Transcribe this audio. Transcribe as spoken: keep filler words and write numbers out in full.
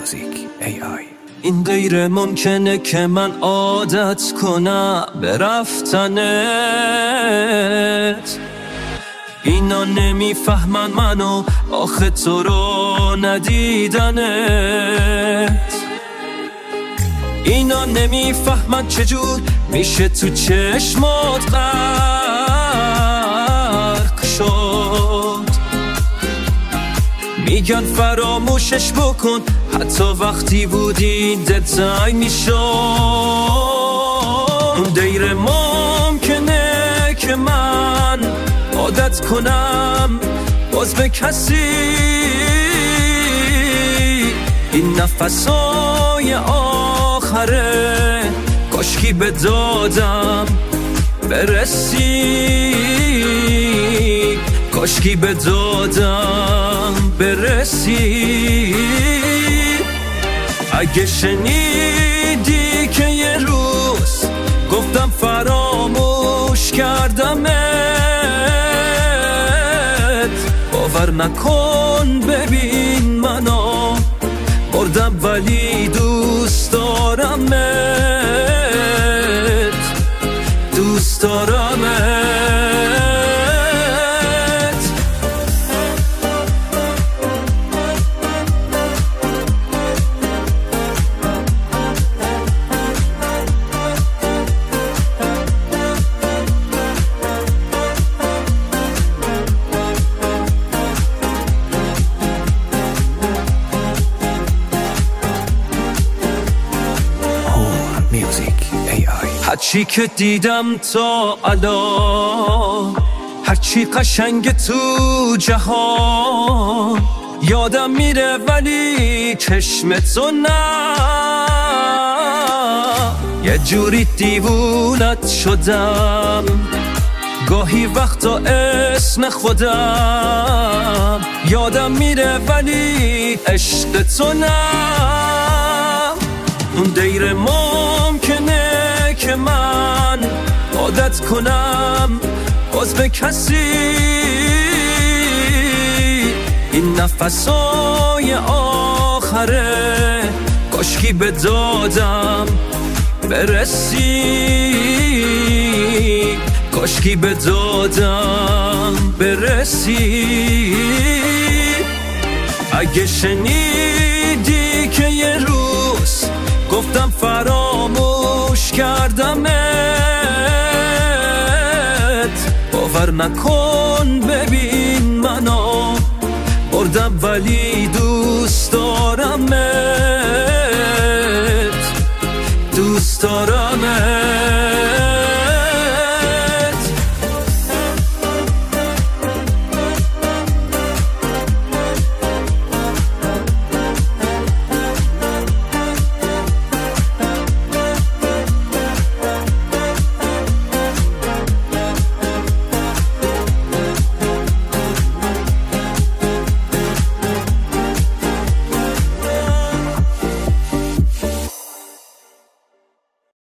Music ای آی. این غیر ممکنه که من عادت کنم به رفتنت. اینا نمیفهمن منو آخه تو رو ندیدنت. اینا نمیفهمن چجور میشه تو چشمات غرق شد. میگن فراموشش بکن حتی وقتی بودی دلت زنگ میشد. اون غیر ممکنه که من عادت کنم باز به کسی. این نفسای آخره کاشکی به دادم برسی. کاشکی به دادم برسی. اگه شنیدی که یه روز گفتم فراموش کردمت، باور نکن ببین منو بردم ولی دوست دارمت. دوست دارمت. هرچی که دیدم تا الان، هرچی قشنگ تو جهان، یادم میره ولی چشمتو نه. یه جوری دیوونت شدم گاهی وقتا اسم خودم. یادم میره ولی عشق تو نه. اون غیر ممکنه که من عادت کنم باز به کسی. این نفسای آخره کاشکی به دادم برسی. کاشکی به دادم برسی. اگه شنیدی که یه روز گفتم فراموش کردمت، باور نکن ببین منو بردم ولی دوست دارمت. دوست دارمت.